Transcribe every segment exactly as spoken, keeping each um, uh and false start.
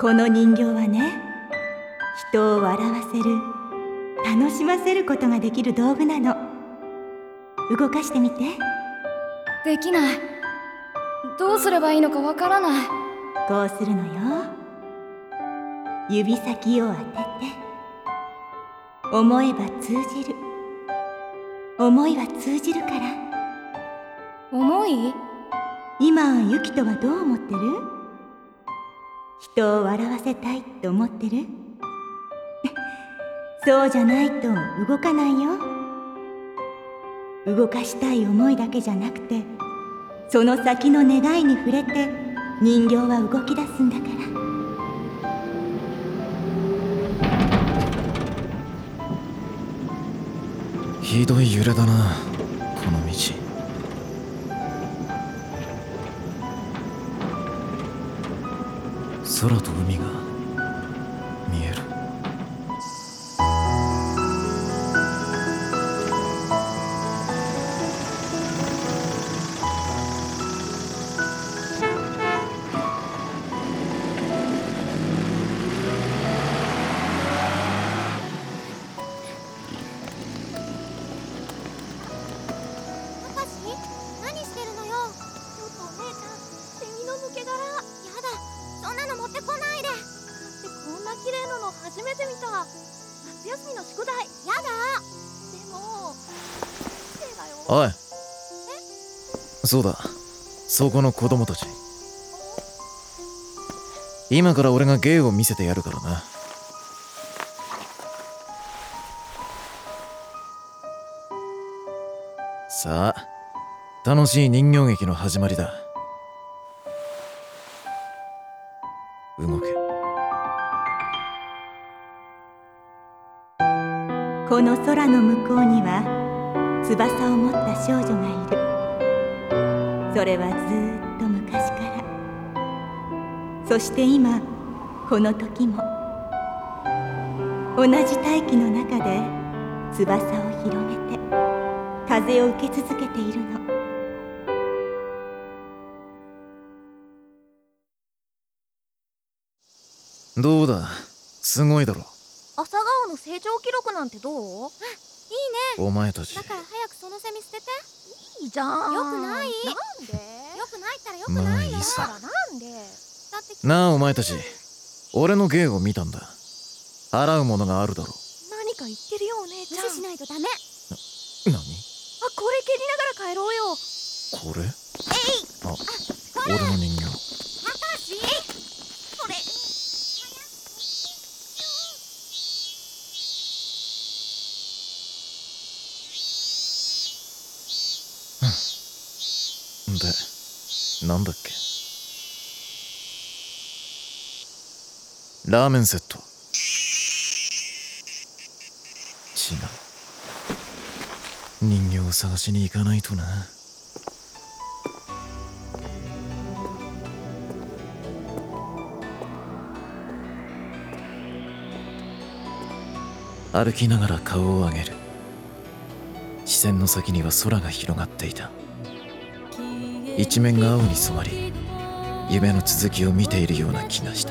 この人形はね、人を笑わせる、楽しませることができる道具なの。動かしてみて。 できない。どうすればいいのかわからない。 こうするのよ。指先を当てて、思えば通じる。思いは通じるから。 思い？ 今ユキトはどう思ってる？人を笑わせたいって思ってる？そうじゃないと動かないよ。動かしたい思いだけじゃなくて、その先の願いに触れて人形は動き出すんだから。 ひどい揺れだな、この道。空と海が見える。 初めて見た。夏休みの宿題。やだ。でもおい、そうだ、そこの子供たち、今から俺が芸を見せてやるからな。さあ、楽しい人形劇の始まりだ。動け。 この空の向こうには翼を持った少女がいる。それはずーっと昔から。そして今この時も同じ大気の中で翼を広げて風を受け続けているの。 どうだ、すごいだろ。 朝顔の成長記録なんてどう？あ、いいね。 お前たち。 だから早くそのセミ捨てて。いいじゃん。よくない。なんで？よくないったらよくまあないよ。 いいさ。 だからなんで？だってなあお前たち、俺の芸を見たんだ。払うものがあるだろ。 何か言ってるよお姉ちゃん。無視しないとダメ。 何？ あ、これ蹴りながら帰ろうよ。 これ？ えい。 あ、俺の人形。 たかし。これ。 で、なんだっけ。ラーメンセット。違う。人形を探しに行かないとな。歩きながら顔を上げる。視線の先には空が広がっていた。一面が青に染まり、夢の続きを見ているような気がした。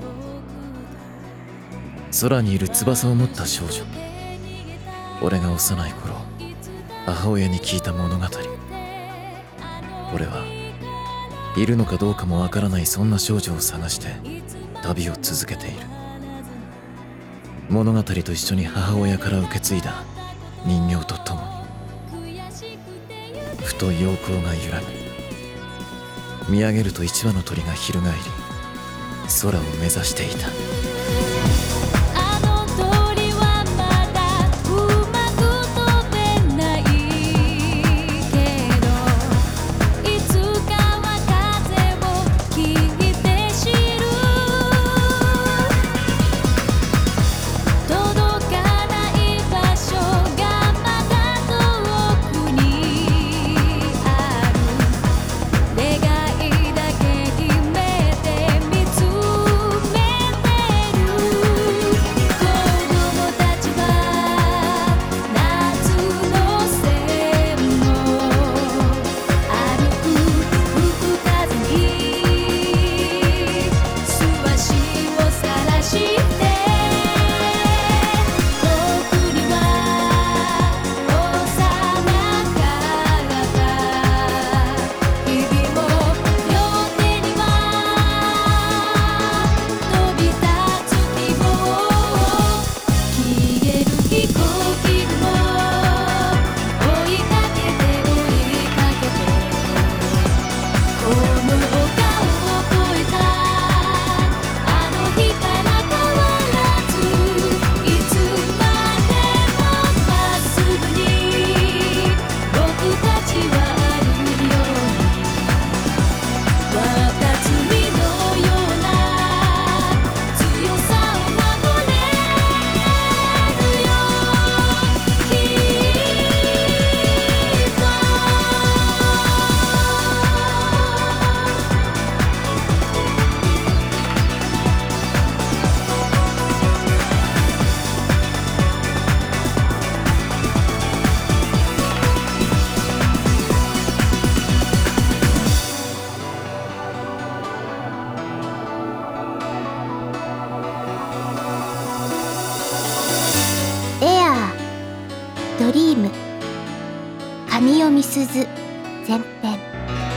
空にいる翼を持った少女。俺が幼い頃、母親に聞いた物語。俺はいるのかどうかもわからないそんな少女を探して旅を続けている。物語と一緒に母親から受け継いだ人形とともに、ふと陽光が揺らぐ。見上げると一羽の鳥が翻り空を目指していた。 「 ドリーム神読み鈴前編。